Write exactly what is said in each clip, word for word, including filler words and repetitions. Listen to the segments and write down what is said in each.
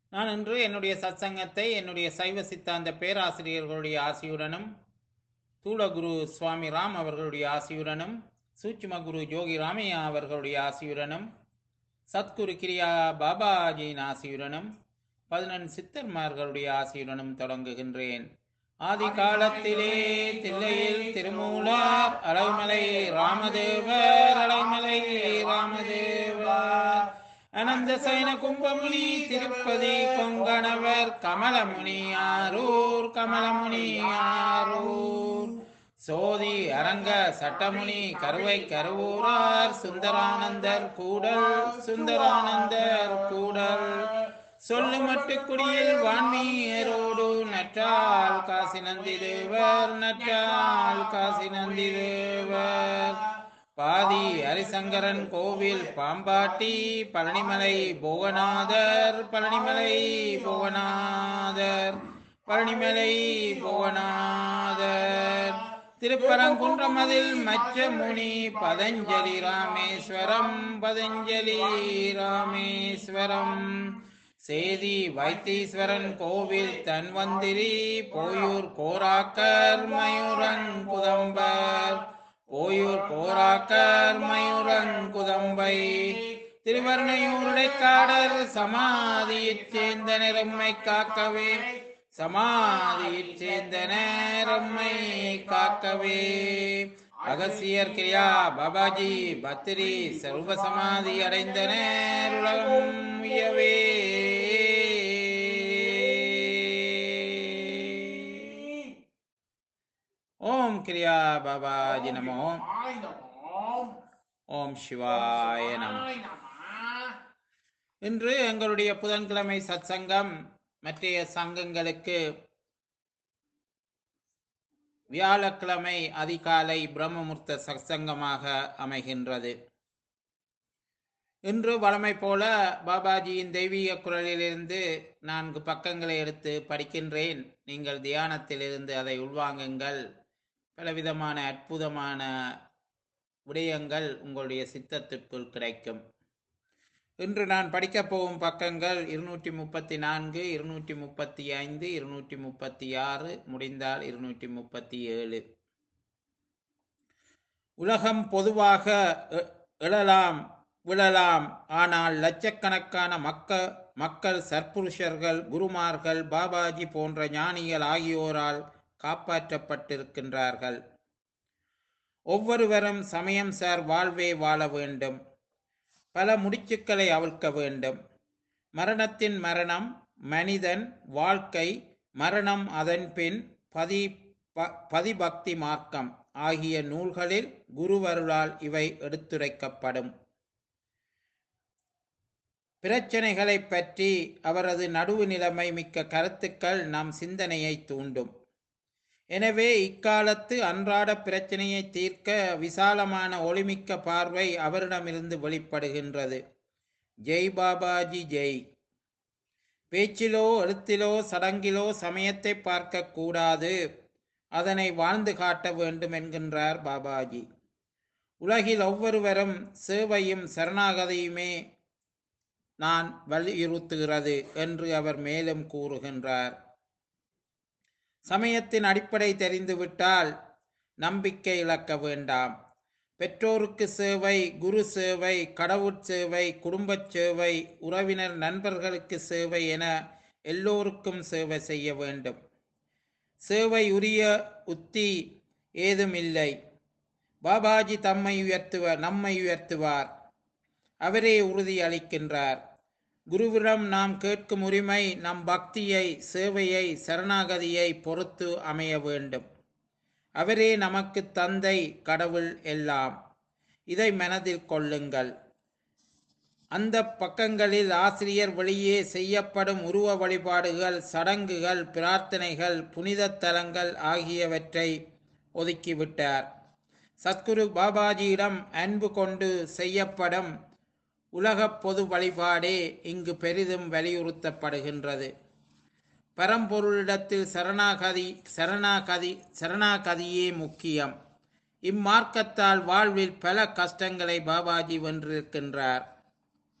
நான் இன்று என்னுடைய சத்சங்கத்தை என்னுடைய சைவ சித்தாந்த பேராசிரியர்களுடைய ஆசியுடனும், தூளகுரு சுவாமி ராம் அவர்களுடைய ஆசியுடனும், சூட்சும குரு ஜோகி ராமையா அவர்களுடைய ஆசியுடனும், சத்குரு கிரியா பாபாஜியின் ஆசியுடனும், பதினெண் சித்தர்மார்களுடைய ஆசியுடனும் தொடங்குகின்றேன். ஆதி காலத்திலே தில்லையில் திருமூலர் அலைமலை ராமதேவர் அலைமலை ராமதேவர் அனந்த சைன கும்பமுனி திருப்பதி கொங்கணவர் கமலமுனி ஆரூர் கமலமுனி ஆரூர் சோதி அரங்க சட்டமுனி கருவை கருவூரார் சுந்தரானந்தர் கூடல் சுந்தரானந்தர் கூடல் சொல்லுமட்டு குடியில் வான்மீரோடு நற்றால் காசி நந்தி தேவர் நற்றால் காசி நந்தி தேவர் பாதி ஹரிசங்கரன் கோவில் பாம்பாட்டி பழனிமலை போகநாதர் பழனிமலை போகநாதர் பழனிமலை போகநாதர் திருப்பரங்குன்றமதில் மச்ச முனி பதஞ்சலி ராமேஸ்வரம் பதஞ்சலி ராமேஸ்வரம் சேதி வைத்தீஸ்வரன் கோவில் தன்வந்திரி போயூர் கோராக்கர் மயூரங்குதம்பர் போயூர் கோராக்கர் மயூரங்குதம்பை திருவர்ணையூருடைக்காடர் சமாதியைச் சேர்ந்த நிறம்மை காக்கவே சமாதியைச் சேர்ந்த நேரம்மை காக்கவே அகசியர் கிரியா பாபாஜி பத்திரி சர்வ சமாதி அடைந்த நேருலகம் உயவே. ஓம் கிரியா பாபாஜி நமோ. ஓம் சிவாய நமோ. இன்று எங்களுடைய புதன்கிழமை சத்சங்கம் மற்றைய சங்கங்களுக்கு வியாழக்கிழமை அதிகாலை பிரம்மமுர்த்த சத்சங்கமாக அமைகின்றது. இன்று வழமை போல பாபாஜியின் தெய்வீக குரலிலிருந்து நான்கு பக்கங்களை எடுத்து படிக்கின்றேன். நீங்கள் தியானத்திலிருந்து அதை உள்வாங்குங்கள். பலவிதமான அற்புதமான விடயங்கள் உங்களுடைய சித்தத்திற்குள் கிடைக்கும். இன்று நான் படிக்கப் போகும் பக்கங்கள் இருநூற்றி முப்பத்தி நான்கு, இருநூற்றி முப்பத்தி ஐந்து, இருநூற்றி முப்பத்தி ஆறு, முடிந்தால் இருநூற்றி முப்பத்தி ஏழு. உலகம் பொதுவாக எழலாம் விழலாம், ஆனால் லட்சக்கணக்கான மக்க மக்கள் சற்புருஷர்கள், குருமார்கள், பாபாஜி போன்ற ஞானிகள் ஆகியோரால் காப்பாற்றப்பட்டிருக்கின்றார்கள். ஒவ்வொருவரும் சமயம் சார் வாழ்வே வாழ வேண்டும். பல முடிச்சுக்களை அவிழ்க்க வேண்டும். மரணத்தின் மரணம், மனிதன் வாழ்க்கை, மரணம், அதன் பின் பதி பதிபக்தி மார்க்கம் ஆகிய நூல்களில் குருவருளால் இவை எடுத்துரைக்கப்படும். பிரச்சனைகளை பற்றி அவரது நடுவு நிலைமை மிக்க கருத்துக்கள் நம் சிந்தனையை தூண்டும். எனவே இக்காலத்து அன்றாட பிரச்சனையை தீர்க்க விசாலமான ஒளிமிக்க பார்வை அவரிடமிருந்து வெளிப்படுகின்றது. ஜெய் பாபாஜி ஜெய். பேச்சிலோ எழுத்திலோ சடங்கிலோ சமயத்தை பார்க்க கூடாது, அதனை வாழ்ந்து காட்ட வேண்டும் என்கின்றார் பாபாஜி. உலகில் ஒவ்வொருவரும் சேவையும் சரணாகதியுமே நான் வலியுறுத்துகிறது என்று அவர் மேலும் கூறுகின்றார். சமயத்தின் அடிப்படை தெரிந்துவிட்டால் நம்பிக்கை இழக்க வேண்டாம். பெற்றோருக்கு சேவை, குரு சேவை, கடவுட் சேவை, குடும்பச் சேவை, உறவினர் நண்பர்களுக்கு சேவை என எல்லோருக்கும் சேவை செய்ய வேண்டும். சேவை உரிய உத்தி ஏதும் இல்லை. பாபாஜி தம்மை உயர்த்துவார், நம்மை உயர்த்துவார். அவரே உறுதி அளிக்கின்றார். குருவிடம் நாம் கேட்கும் உரிமை நம் பக்தியை, சேவையை, சரணாகதியை பொறுத்து அமைய வேண்டும். அவரே நமக்கு தந்தை, கடவுள் எல்லாம். இதை மனதில் கொள்ளுங்கள். அந்த பக்கங்களில் ஆசிரியர் வெளியே செய்யப்படும் உருவ வழிபாடுகள், சடங்குகள், பிரார்த்தனைகள், புனித தலங்கள் ஆகியவற்றை ஒதுக்கிவிட்டார். சத்குரு பாபாஜியிடம் அன்பு கொண்டு செய்யப்படும் உலக பொது வழிபாடே இங்கு பெரிதும் வலியுறுத்தப்படுகின்றது. பரம்பொருளிடத்தில் சரணாகதி சரணாகதி சரணாகதியே முக்கியம். இம்மார்க்கத்தால் வாழ்வில் பல கஷ்டங்களை பாபாஜி வென்றிருக்கின்றார்.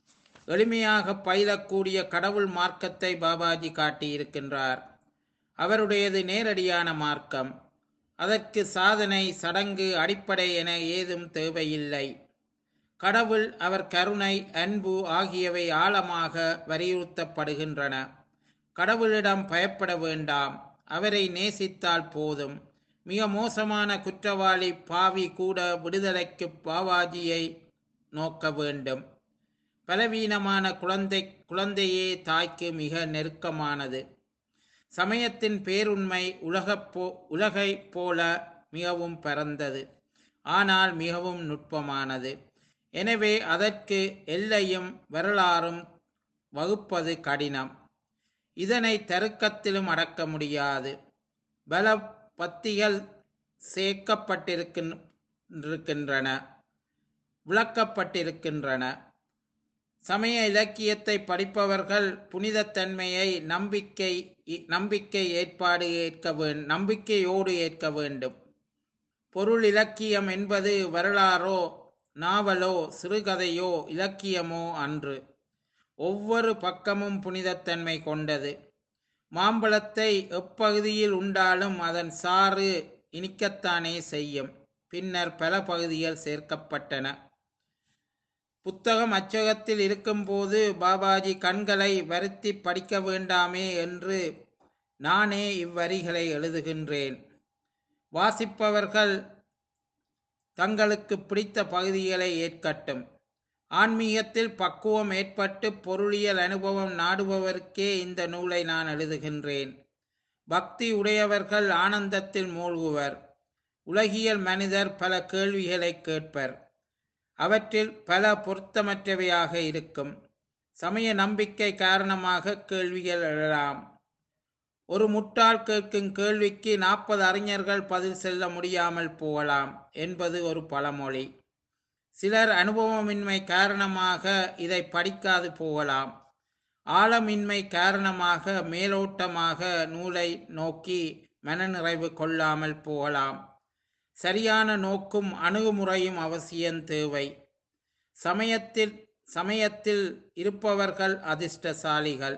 எளிமையாக பயிலக்கூடிய கடவுள் மார்க்கத்தை பாபாஜி காட்டியிருக்கின்றார். அவருடையது நேரடியான மார்க்கம். அதற்கு சாதனை, சடங்கு, அடிப்படை என ஏதும் தேவையில்லை. கடவுள், அவர் கருணை, அன்பு ஆகியவை ஆழமாக வலியுறுத்தப்படுகின்றன. கடவுளிடம் பயப்பட வேண்டாம், அவரை நேசித்தால் போதும். மிக மோசமான குற்றவாளி பாவி கூட விடுதலைக்கு பாபாஜியை நோக்க வேண்டும். பலவீனமான குழந்தை குழந்தையே தாய்க்கு மிக நெருக்கமானது. சமயத்தின் பேருண்மை உலகப்போ உலகைப் போல மிகவும் பரந்தது, ஆனால் மிகவும் நுட்பமானது. எனவே அதற்கு எல்லையும் வரலாறும் வகுப்பது கடினம். இதனை தருக்கத்திலும் அடக்க முடியாது. பல பத்திகள் சேர்க்கப்பட்டிருக்கின்றன, விளக்கப்பட்டிருக்கின்றன. சமய இலக்கியத்தை படிப்பவர்கள் புனிதத்தன்மையை நம்பிக்கை நம்பிக்கை ஏற்பாடு ஏற்க வேண்டும் நம்பிக்கையோடு ஏற்க வேண்டும். பொருள் இலக்கியம் என்பது வரலாறோ, நாவலோ, சிறுகதையோ, இலக்கியமோ அன்று. ஒவ்வொரு பக்கமும் புனிதத்தன்மை கொண்டது. மாம்பழத்தை எப்பகுதியில் உண்டாலும் அதன் சாறு இனிக்கத்தானே செய்யும். பின்னர் பல பகுதிகள் சேர்க்கப்பட்டன. புத்தகம் அச்சகத்தில் இருக்கும்போது பாபாஜி கண்களை வருத்தி படிக்க வேண்டாமே என்று நானே இவ்வரிகளை எழுதுகின்றேன். வாசிப்பவர்கள் தங்களுக்கு பிடித்த பகுதிகளை ஏற்கட்டும். ஆன்மீகத்தில் பக்குவம் ஏற்பட்டு பொருளியல் அனுபவம் நாடுபவருக்கே இந்த நூலை நான் எழுதுகின்றேன். பக்தி உடையவர்கள் ஆனந்தத்தில் மூழ்குவர். உலகியல் மனிதர் பல கேள்விகளை கேட்பர். அவற்றில் பல பொருத்தமற்றவையாக இருக்கும். சமய நம்பிக்கை காரணமாக கேள்விகள் எழலாம். ஒரு முட்டாள் கேட்கும் கேள்விக்கு நாற்பது அறிஞர்கள் பதில் சொல்ல முடியாமல் போகலாம் என்பது ஒரு பழமொழி. சிலர் அனுபவமின்மை காரணமாக இதை படிக்காது போகலாம். ஆழமின்மை காரணமாக மேலோட்டமாக நூலை நோக்கி மனநிறைவு கொள்ளாமல் போகலாம். சரியான நோக்கும் அணுகுமுறையும் அவசியம் தேவை. சமயத்தில் சமயத்தில் இருப்பவர்கள் அதிர்ஷ்டசாலிகள்.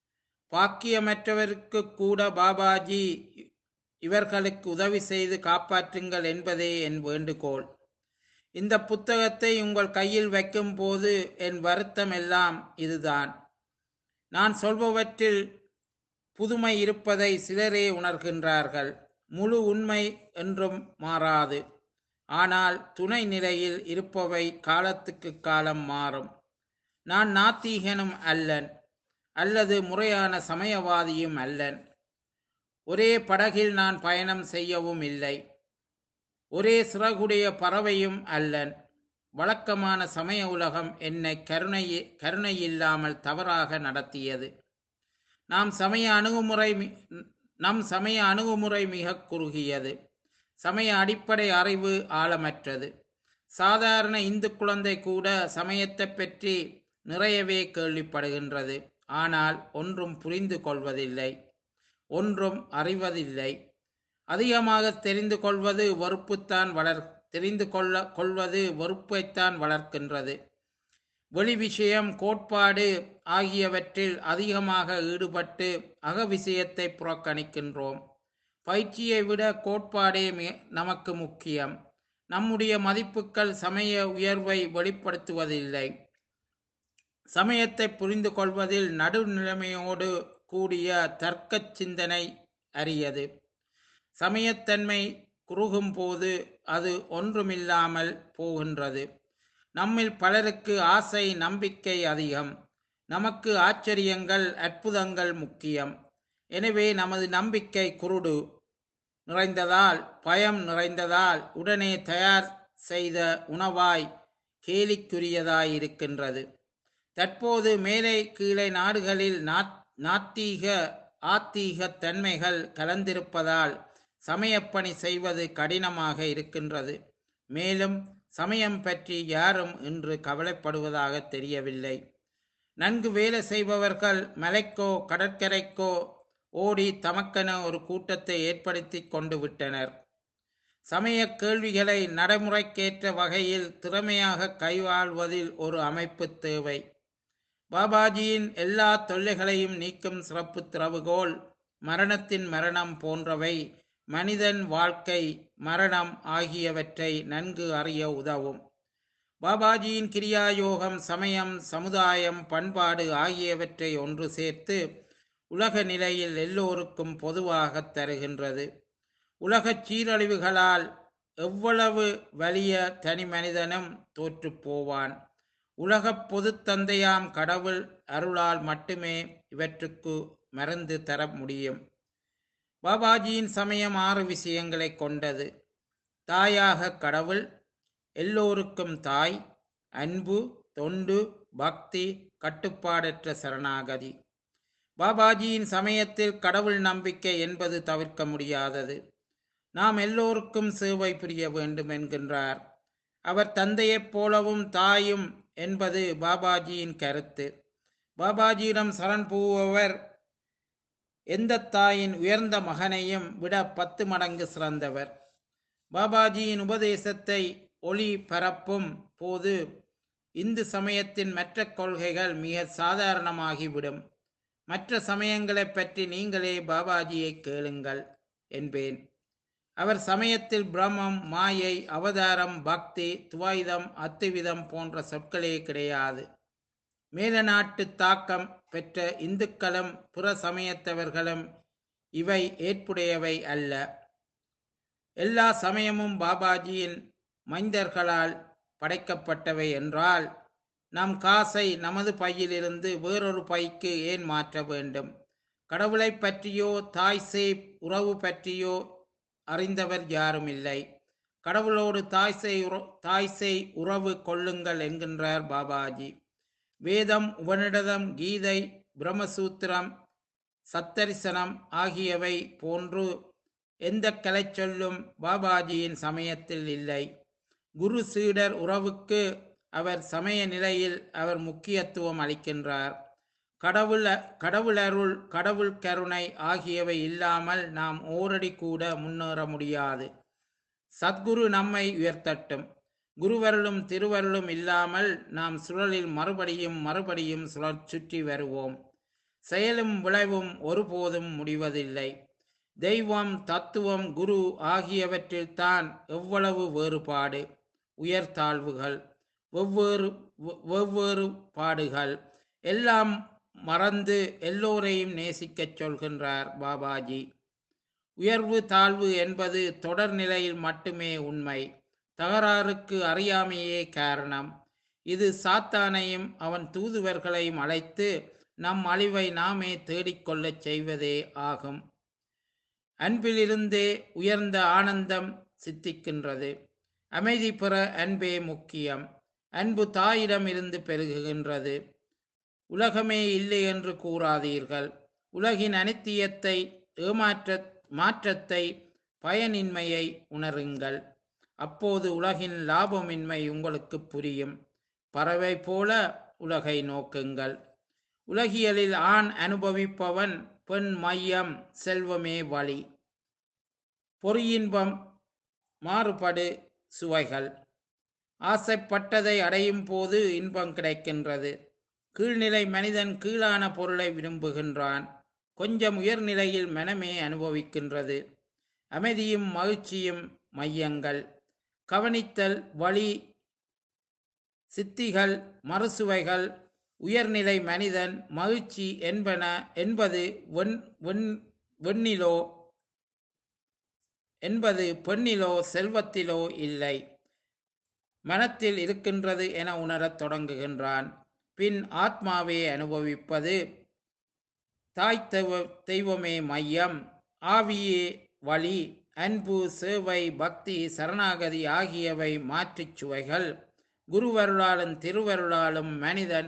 பாக்கியமற்றவருக்கு கூட பாபாஜி இவர்களுக்கு உதவி செய்து காப்பாற்றுங்கள் என்பதே என் வேண்டுகோள். இந்த புத்தகத்தை உங்கள் கையில் வைக்கும் போது என் வருத்தம் எல்லாம் இதுதான். நான் சொல்பவற்றில் புதுமை இருப்பதை சிலரே உணர்கின்றார்கள். முழு உண்மை என்றும் மாறாது. ஆனால் துணை நிலையில் இருப்பவை காலத்துக்கு காலம் மாறும். நான் நாத்திகனும் அல்லன், அல்லது முறையான சமயவாதியும் அல்லன். ஒரே படகில் நான் பயணம் செய்யவும் இல்லை. ஒரே சிறகுடைய பறவையும் அல்லன். வழக்கமான சமய உலகம் என்னை கருணை கருணையில்லாமல் தவறாக நடத்தியது. நாம் சமய அணுகுமுறை நம் சமய அணுகுமுறை மிக குறுகியது. சமய அடிப்படை அறிவு ஆழமற்றது. சாதாரண இந்து குழந்தை கூட சமயத்தை பற்றி நிறையவே கேள்விப்படுகின்றது. ஆனால் ஒன்றும் புரிந்து கொள்வதில்லை, ஒன்றும் அறிவதில்லை. அதிகமாக தெரிந்து கொள்வது வெறுப்புத்தான் வளர் தெரிந்து கொள்ள கொள்வது வெறுப்பைத்தான் வளர்க்கின்றது. வெளி விஷயம், கோட்பாடு ஆகியவற்றில் அதிகமாக ஈடுபட்டு அக விஷயத்தை புறக்கணிக்கின்றோம். பயிற்சியை விட கோட்பாடே நமக்கு முக்கியம். நம்முடைய மதிப்புகள் சமய உயர்வை வெளிப்படுத்துவதில்லை. சமயத்தை புரிந்து கொள்வதில் நடுநிலைமையோடு கூடிய தர்க்க சிந்தனை அரியது. சமயத்தன்மை குறுகும் போது அது ஒன்றுமில்லாமல் போகின்றது. நம்மில் பலருக்கு ஆசை, நம்பிக்கை அதிகம். நமக்கு ஆச்சரியங்கள், அற்புதங்கள் முக்கியம். எனவே நமது நம்பிக்கை குருடு நிறைந்ததால், பயம் நிறைந்ததால் உடனே தயார் செய்த உணவாய் கேலிக்குரியதாய் இருக்கின்றது. தற்போது மேலை கீழே நாடுகளில் நாத்தீக ஆத்தீக தன்மைகள் கலந்திருப்பதால் சமயப்பணி செய்வது கடினமாக இருக்கின்றது. மேலும் சமயம் பற்றி யாரும் இன்று கவலைப்படுவதாக தெரியவில்லை. நன்கு வேலை செய்பவர்கள் மலைக்கோ கடற்கரைக்கோ ஓடி தமக்கென ஒரு கூட்டத்தை ஏற்படுத்தி கொண்டு விட்டனர். சமய கேள்விகளை நடைமுறைக்கேற்ற வகையில் திறமையாக கையாள்வதில் ஒரு அமைப்பு தேவை. பாபாஜியின் எல்லா தொல்லைகளையும் நீக்கும் சிறப்பு திறவுகோல் மரணத்தின் மரணம் போன்றவை மனிதன் வாழ்க்கை மரணம் ஆகியவற்றை நன்கு அறிய உதவும். பாபாஜியின் கிரியா யோகம் சமயம் சமுதாயம் பண்பாடு ஆகியவற்றை ஒன்று சேர்த்து உலக நிலையில் எல்லோருக்கும் பொதுவாக தருகின்றது. உலகச் சீரழிவுகளால் எவ்வளவு வலிய தனி மனிதனும் தோற்று போவான். உலகப் பொது தந்தையாம் கடவுள் அருளால் மட்டுமே இவற்றுக்கு மருந்து தர முடியும். பாபாஜியின் சமயம் ஆறு விஷயங்களை கொண்டது. தாயாக கடவுள், எல்லோருக்கும் தாய், அன்பு, தொண்டு, பக்தி, கட்டுப்பாடற்ற சரணாகதி. பாபாஜியின் சமயத்தில் கடவுள் நம்பிக்கை என்பது தவிர்க்க முடியாதது. நாம் எல்லோருக்கும் சேவை புரிய வேண்டும் என்கின்றார். அவர் தந்தையைப் போலவும் தாயும் என்பது பாபாஜியின் கருத்து. பாபாஜியிடம் சரண் புகுபவர் எந்த தாயின் உயர்ந்த மகனையும் விட பத்து மடங்கு சிறந்தவர். பாபாஜியின் உபதேசத்தை ஒளி பரப்பும் போது இந்து சமயத்தின் மற்ற கொள்கைகள் மிக சாதாரணமாகிவிடும். மற்ற சமயங்களை பற்றி நீங்களே பாபாஜியை கேளுங்கள் என்பேன். அவர் சமயத்தில் பிரம்மம், மாயை, அவதாரம், பக்தி, துவைதம், அத்துவிதம் போன்ற சொற்களே கிடையாது. மேல நாட்டு தாக்கம் பெற்ற இந்துக்களும் புற சமயத்தவர்களும் இவை ஏற்புடையவை அல்ல. எல்லா சமயமும் பாபாஜியின் மைந்தர்களால் படைக்கப்பட்டவை என்றால் நம் காசை நமது பையிலிருந்து வேறொரு பைக்கு ஏன் மாற்ற வேண்டும்? கடவுளை பற்றியோ தாய் சேய் உறவு பற்றியோ அறிந்தவர் யாரும் இல்லை. கடவுளோடு தாய் சேய் தாய் சேய் உறவு கொள்ளுங்கள் என்கின்றார் பாபாஜி. வேதம், உபனிடதம், கீதை, பிரம்மசூத்திரம், சத்தரிசனம் ஆகியவை போன்று எந்த கலை சொல்லும் பாபாஜியின் சமயத்தில் இல்லை. குரு சீடர் உறவுக்கு அவர் சமய நிலையில் அவர் முக்கியத்துவம் அளிக்கின்றார். கடவுள் கடவுளருள், கடவுள் கருணை ஆகியவை இல்லாமல் நாம் ஓரடி கூட முன்னேற முடியாது. சத்குரு நம்மை உயர்த்தட்டும். குருவருளும் திருவருளும் இல்லாமல் நாம் சுழலில் மறுபடியும் மறுபடியும் சுழற் சுற்றி வருவோம். செயலும் விளைவும் ஒருபோதும் முடிவதில்லை. தெய்வம், தத்துவம், குரு ஆகியவற்றில்தான் எவ்வளவு வேறுபாடு, உயர்தாழ்வுகள், வெவ்வேறு வெவ்வேறு பாடுகள் எல்லாம் மறந்து எல்லோரையும் நேசிக்கச் சொல்கின்றார் பாபாஜி. உயர்வு தாழ்வு என்பது தொடர் நிலையில் மட்டுமே உண்மை. தகராறுக்கு அறியாமையே காரணம். இது சாத்தானையும் அவன் தூதுவர்களையும் அழைத்து நம் அழிவை நாமே தேடிக்கொள்ளச் செய்வதே ஆகும். அன்பிலிருந்தே உயர்ந்த ஆனந்தம் சித்திக்கின்றது. அமைதி பெற அன்பே முக்கியம். அன்பு தாயிடம் இருந்து பெருகுகின்றது. உலகமே இல்லை என்று கூறாதீர்கள். உலகின் அனித்தியத்தை, ஏமாற்ற மாற்றத்தை, பயனின்மையை உணருங்கள். அப்போது உலகின் லாபமின்மை உங்களுக்கு புரியும். பறவை போல உலகை நோக்குங்கள். உலகியலில் ஆண் அனுபவிப்பவன், பெண் மையம், செல்வமே வழி. பொறியின்பம், மாறுபடு சுவைகள். ஆசைப்பட்டதை அடையும் போது இன்பம் கிடைக்கின்றது. கீழ்நிலை மனிதன் கீழான பொருளை விரும்புகின்றான். கொஞ்சம் உயர்நிலையில் மனமே அனுபவிக்கின்றது. அமைதியும் மகிழ்ச்சியும் மையங்கள். கவனித்தல், வழி, சித்திகள், மறுசுவைகள். உயர்நிலை மனிதன் மகிழ்ச்சி என்பன என்பது வெண் வெண் வெண்ணிலோ என்பது பெண்ணிலோ செல்வத்திலோ இல்லை, மனத்தில் இருக்கின்றது என உணரத் தொடங்குகின்றான். பின் ஆத்மாவே அனுபவிப்பது. தாய் தெய்வ தெய்வமே மையம், ஆவியே வழி. அன்பு, சேவை, பக்தி, சரணாகதி ஆகியவை மாற்றுச் சுவைகள். குருவருளாலும் திருவருளாலும் மனிதன்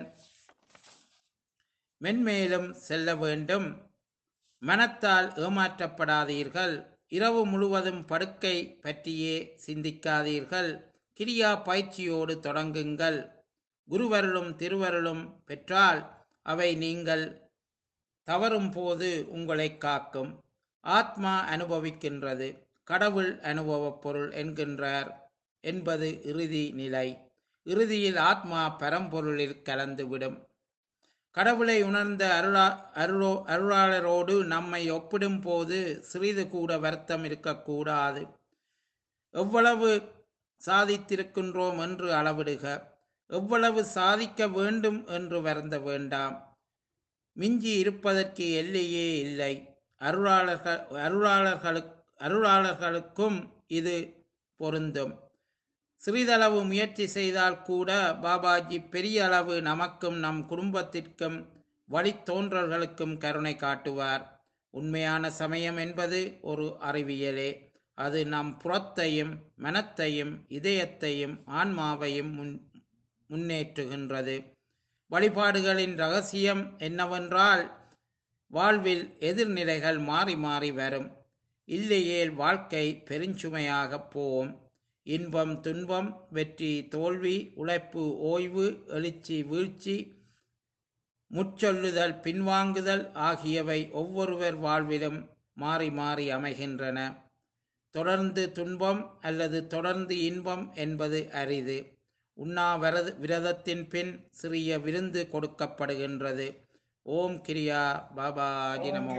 மென்மேலும் செல்ல வேண்டும். மனத்தால் ஏமாற்றப்படாதீர்கள். இரவு முழுவதும் படுக்கை பற்றியே சிந்திக்காதீர்கள். கிரியா பயிற்சியோடு தொடங்குங்கள். குருவருளும் திருவருளும் பெற்றால் அவை நீங்கள் தவறும் போது உங்களை காக்கும். ஆத்மா அனுபவிக்கின்றது, கடவுள் அனுபவப் பொருள் என்கின்றார் என்பது இறுதி நிலை. இறுதியில் ஆத்மா பரம்பொருளில் கலந்துவிடும். கடவுளை உணர்ந்த அருளா அருளோ அருளாளரோடு நம்மை ஒப்பிடும் போது சிறிது கூட வருத்தம் இருக்கக்கூடாது. எவ்வளவு சாதித்திருக்கின்றோம் என்று அளவிடுக, எவ்வளவு சாதிக்க வேண்டும் என்று வருந்த வேண்டாம். மிஞ்சி இருப்பதற்கு எல்லையே இல்லை. அருளாளர்கள் அருளாளர்களுக்கு அருளாளர்களுக்கும் இது பொருந்தும். சிறிதளவு முயற்சி செய்தால் கூட பாபாஜி பெரிய அளவு நமக்கும் நம் குடும்பத்திற்கும் வழித்தோன்றல்களுக்கும் கருணை காட்டுவார். உண்மையான சமயம் என்பது ஒரு அறிவியலே. அது நம் புறத்தையும் மனத்தையும் இதயத்தையும் ஆன்மாவையும் முன் முன்னேற்றுகின்றது. வழிபாடுகளின் ரகசியம் என்னவென்றால், வாழ்வில் எதிர்நிலைகள் மாறி மாறி வரும். இல்லையேல் வாழ்க்கை பெருஞ்சுமையாக போகும். இன்பம் துன்பம், வெற்றி தோல்வி, உழைப்பு ஓய்வு, எழுச்சி வீழ்ச்சி, முற்சொல்லுதல் பின்வாங்குதல் ஆகியவை ஒவ்வொருவர் வாழ்விலும் மாறி மாறி அமைகின்றன. தொடர்ந்து துன்பம் அல்லது தொடர்ந்து இன்பம் என்பது அரிது. உண்ணாவிரத விரதத்தின் பின் சிறிய விருந்து கொடுக்கப்படுகின்றது. ஓம் கிரியா பாபாஜி நமோ.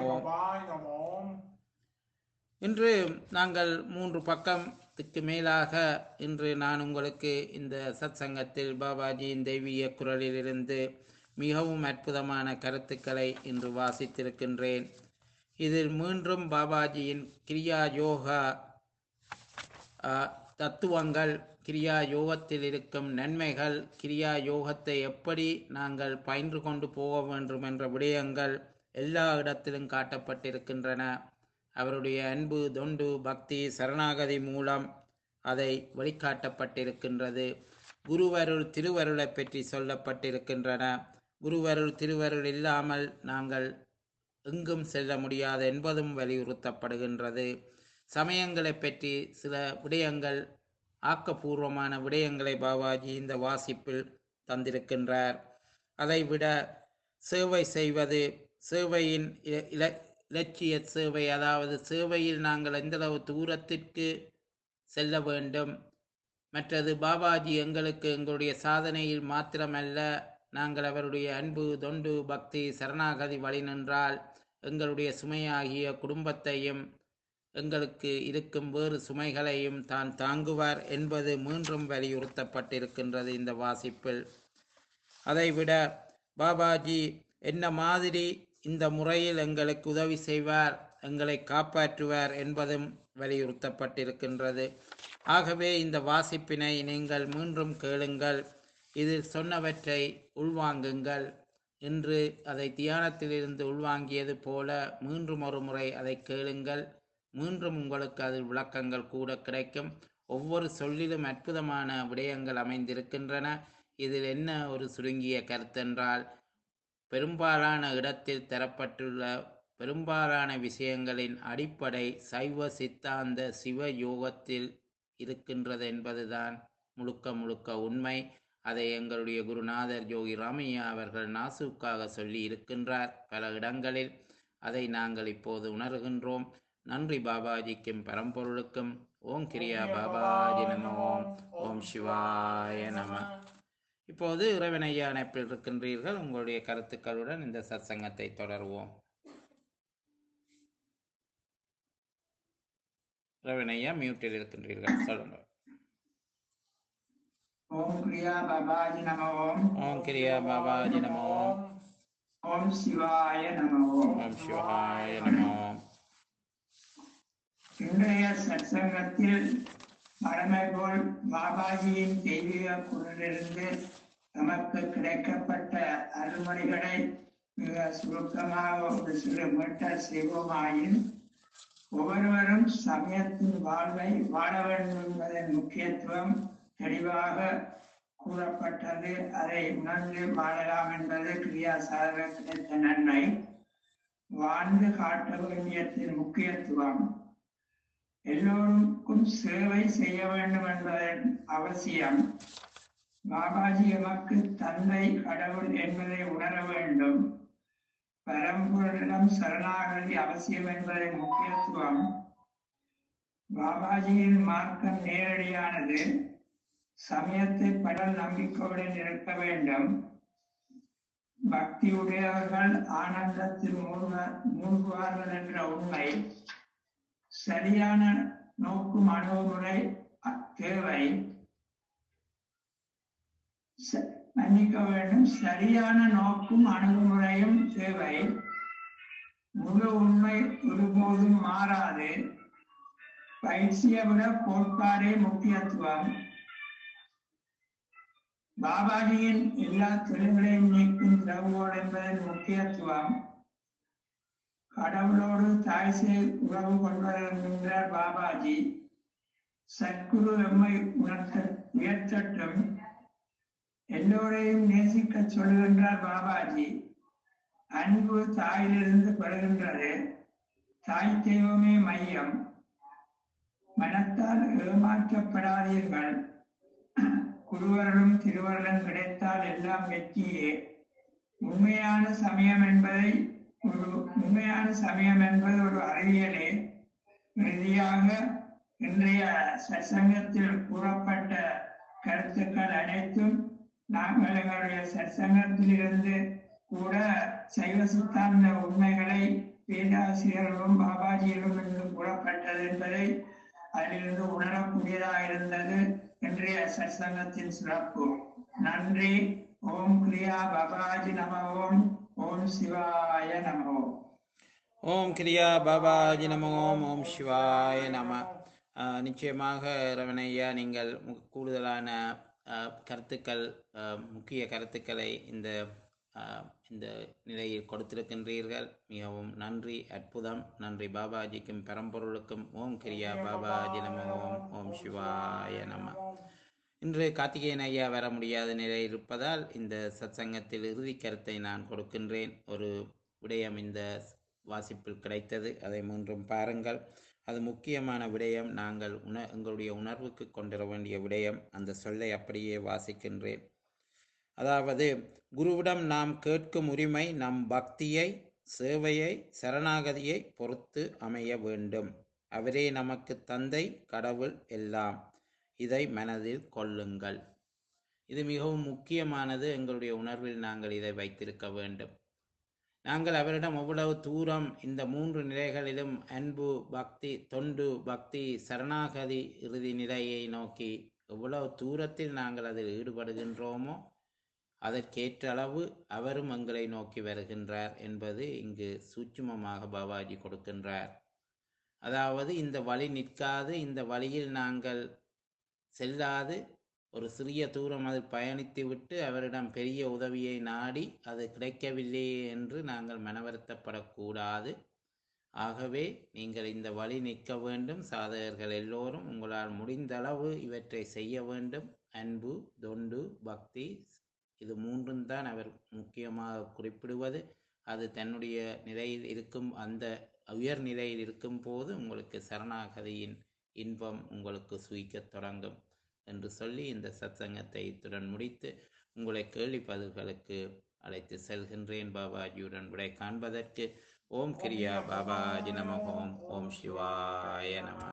இன்று நாங்கள் மூன்று பக்கத்துக்கு மேலாக இன்று நான் உங்களுக்கு இந்த சத்சங்கத்தில் பாபாஜியின் தெய்வீக குரலிலிருந்து மிகவும் அற்புதமான கருத்துக்களை இன்று வாசித்திருக்கின்றேன். இதில் மீண்டும் பாபாஜியின் கிரியா யோகா தத்துவங்கள், கிரியா யோகத்தில் இருக்கும் நன்மைகள், கிரியா யோகத்தை எப்படி நாங்கள் பயின்று கொண்டு போக வேண்டும் என்ற விடயங்கள் எல்லா இடத்திலும் காட்டப்பட்டிருக்கின்றன. அவருடைய அன்பு தொண்டு பக்தி சரணாகதி மூலம் அதை வழிகாட்டப்பட்டிருக்கின்றது. குருவருள் திருவருளை பற்றி சொல்லப்பட்டிருக்கின்றன. குருவருள் திருவருள் இல்லாமல் நாங்கள் எங்கும் செல்ல முடியாது என்பதும் வலியுறுத்தப்படுகின்றது. சமயங்களை பற்றி சில விடயங்கள், ஆக்கப்பூர்வமான விடயங்களை பாபாஜி இந்த வாசிப்பில் தந்திருக்கின்றார். அதைவிட சேவை செய்வது, சேவையின் இல இலட்சிய சேவை, அதாவது சேவையில் நாங்கள் எந்தளவு தூரத்திற்கு செல்ல வேண்டும். மற்றது பாபாஜி எங்களுக்கு எங்களுடைய சாதனையில் மாத்திரமல்ல, நாங்கள் அவருடைய அன்பு தொண்டு பக்தி சரணாகதி வழி நின்றால் எங்களுடைய சுமையாகிய குடும்பத்தையும் எங்களுக்கு இருக்கும் வேறு சுமைகளையும் தான் தாங்குவார் என்பது மீண்டும் வலியுறுத்தப்பட்டிருக்கின்றது இந்த வாசிப்பில். அதைவிட பாபாஜி என்ன மாதிரி இந்த முறையில் எங்களுக்கு உதவி செய்வார், எங்களை காப்பாற்றுவார் என்பதும் வலியுறுத்தப்பட்டிருக்கின்றது. ஆகவே இந்த வாசிப்பினை நீங்கள் மீண்டும் கேளுங்கள், இதில் சொன்னவற்றை உள்வாங்குங்கள். இன்று அதை தியானத்திலிருந்து உள்வாங்கியது போல மீண்டும் ஒரு முறை அதை கேளுங்கள். மீண்டும் உங்களுக்கு அதில் விளக்கங்கள் கூட கிடைக்கும். ஒவ்வொரு சொல்லிலும் அற்புதமான விடயங்கள் அமைந்திருக்கின்றன. இதில் என்ன ஒரு சுருங்கிய கருத்தென்றால், பெரும்பாலான இடத்தில் தரப்பட்டுள்ள பெரும்பாலான விஷயங்களின் அடிப்படை சைவ சித்தாந்த சிவ யோகத்தில் இருக்கின்றது என்பதுதான் முழுக்க முழுக்க உண்மை. அதை எங்களுடைய குருநாதர் யோகி ராமையா அவர்கள் நாசுக்காக சொல்லி இருக்கின்றார் பல இடங்களில். அதை நாங்கள் இப்போது உணர்கின்றோம். நன்றி பாபாஜிக்கும் பரம்பொருளுக்கும். ஓம் கிரியா பாபாஜி நம. ஓம் ஓம் சிவாய நம. இப்போது இறைவனையா அணைப்பில் இருக்கின்றீர்கள். உங்களுடைய கருத்துக்களுடன் இந்த சத்சங்கத்தை தொடர்வோம். இறைவனையா மியூட்டில் இருக்கின்றீர்கள், சொல்லுங்கள். ஓம் கிரியா பாபாஜி நம. ஓம் ஓம் கிரியா பாபாஜி நம. ஓம் ஓம் சிவாய நம. ஓம் சிவாய நம. இன்றைய சத்சங்கத்தில் மடமை போல் பாபாஜியின் தெய்வீக குரலிலிருந்து நமக்கு கிடைக்கப்பட்ட அருள்மொழிகளை மிக சுருக்கமாக ஒரு சிறு மீட்டல் செய்வோமாயின், ஒவ்வொருவரும் சமயத்தின் வாழ்வை வாழ வேண்டும் என்பதன் முக்கியத்துவம் தெளிவாக கூறப்பட்டது. அதை உணர்ந்து வாழலாம் என்பது கிரியா சாதக கிடைத்த நன்மை. வாழ்ந்து காட்ட வேண்டியத்தின் முக்கியத்துவம், எல்லோருக்கும் சேவை செய்ய வேண்டும் என்பதன் அவசியம். பாபாஜி எமக்கு தந்தை கடவுள் என்பதை உணர வேண்டும். பரம்பொருளிடம் சரணாகதி அவசியம் என்பதன் முக்கியத்துவம். பாபாஜியின் மார்க்கம் நேரடியானது. சமயத்தை படல் நம்பிக்கையுடன் இருக்க வேண்டும். பக்தியுடையவர்கள் ஆனந்தத்தில் மூழ்க மூழ்குவார்கள் என்ற உண்மை, சரியான நோக்கும் அணுகுமுறை தேவை. மன்னிக்க வேண்டும், சரியான நோக்கும் அணுகுமுறையும் தேவை. முழு உண்மை ஒருபோதும் மாறாது. பயிற்சியை விட கோட்பாடே முக்கியத்துவம். பாபாஜியின் எல்லா தொழில்களையும் நீக்கும் திறவுகோல் என்பதன் முக்கியத்துவம். கடவுளோடு தாய் சேய் உறவு கொள்வதென்றார் பாபாஜி. சத்குரு எம்மை உணர்த்த உயர்த்தட்டும். எல்லோரையும் நேசிக்க சொல்கின்றார் பாபாஜி. அன்பு தாயிலிருந்து பெறுகின்றது. தாய் தெய்வமே மையம். மனத்தால் ஏமாற்றப்படாதீர்கள். குருவர்களும் திருவர்களும் கிடைத்தால் எல்லாம் வெற்றியே. உண்மையான சமயம் என்பதை ஒரு உண்மையான சமயம் என்பது ஒரு அறிவியலே. இறுதியாக இன்றைய சத்சங்கத்தில் கூறப்பட்ட கருத்துக்கள் அனைத்தும் நாங்கள் எங்களுடைய சத்சங்கத்தில் இருந்து கூட சைவ சித்தாந்த உண்மைகளை பேராசிரியர்களும் பாபாஜியிலும் இருந்து கூறப்பட்டது என்பதை அதிலிருந்து உணரக்கூடியதாக இருந்தது இன்றைய சத்சங்கத்தின் சிறப்பு. நன்றி. ஓம் கிரியா பாபாஜி நம. ஓம் ஓம் சிவாய நமோ. ஓம் கிரியா பாபாஜி நம. ஓம் ஓம் சிவாய நம. நிச்சயமாக ரமணையா, நீங்கள் கூடுதலான கருத்துக்கள், முக்கிய கருத்துக்களை இந்த இந்த நிலையில் கொடுத்திருக்கின்றீர்கள். மிகவும் நன்றி, அற்புதம். நன்றி பாபாஜிக்கும் பரம்பொருளுக்கும். ஓம் கிரியா பாபாஜி நம. ஓம் ஓம் சிவாய நம. இன்று கார்த்திகேயன் ஐயா வர முடியாத நிலையில் இருப்பதால் இந்த சத்சங்கத்தில் இறுதி கருத்தை நான் கொடுக்கின்றேன். ஒரு விடயம் இந்த வாசிப்பில் கிடைத்தது, அதை மூன்றும் பாருங்கள். அது முக்கியமான விடயம். நாங்கள் உண எங்களுடைய உணர்வுக்கு கொண்டிட வேண்டிய விடயம். அந்த சொல்லை அப்படியே வாசிக்கின்றேன். அதாவது, குருவிடம் நாம் கேட்கும் உரிமை நம் பக்தியை, சேவையை, சரணாகதியை பொறுத்து அமைய வேண்டும். அவரே நமக்கு தந்தை, கடவுள் எல்லாம். இதை மனதில் கொள்ளுங்கள். இது மிகவும் முக்கியமானது. எங்களுடைய உணர்வில் நாங்கள் இதை வைத்திருக்க வேண்டும். நாங்கள் அவரிடம் எவ்வளவு தூரம் இந்த மூன்று நிலைகளிலும் அன்பு, பக்தி, தொண்டு, பக்தி, சரணாகதி இறுதி நிலையை நோக்கி எவ்வளவு தூரத்தில் நாங்கள் அதில் ஈடுபடுகின்றோமோ அதற்கேற்ற அளவு அவரும் எங்களை நோக்கி வருகின்றார் என்பது இங்கு சூட்சுமமாக பாபாஜி கொடுக்கின்றார். அதாவது, இந்த வழி நிற்காது, இந்த வழியில் நாங்கள் செல்லாது ஒரு சிறிய தூரம் அதில் பயணித்து விட்டு அவரிடம் பெரிய உதவியை நாடி அது கிடைக்கவில்லையே என்று நாங்கள் மனவருத்தப்படக்கூடாது. ஆகவே நீங்கள் இந்த வழி நிற்க வேண்டும். சாதகர்கள் எல்லோரும் உங்களால் முடிந்தளவு இவற்றை செய்ய வேண்டும். அன்பு, தொண்டு, பக்தி, இது மூன்றும் தான் அவர் முக்கியமாக குறிப்பிடுவது. அது தன்னுடைய நிலையில் இருக்கும், அந்த உயர் நிலையில் இருக்கும் போது உங்களுக்கு சரணாகதியின் இன்பம் உங்களுக்கு சுயிக்கத் தொடங்கும் என்று சொல்லி இந்த சத்சங்கத்தை இத்துடன் முடித்து உங்களை கேள்வி பதில்களுக்கு அழைத்து செல்கின்றேன். பாபாஜியுடன் விடை காண்பதற்கு. ஓம் கிரியா பாபாஜி நம. ஓம் ஓம் சிவாய நம.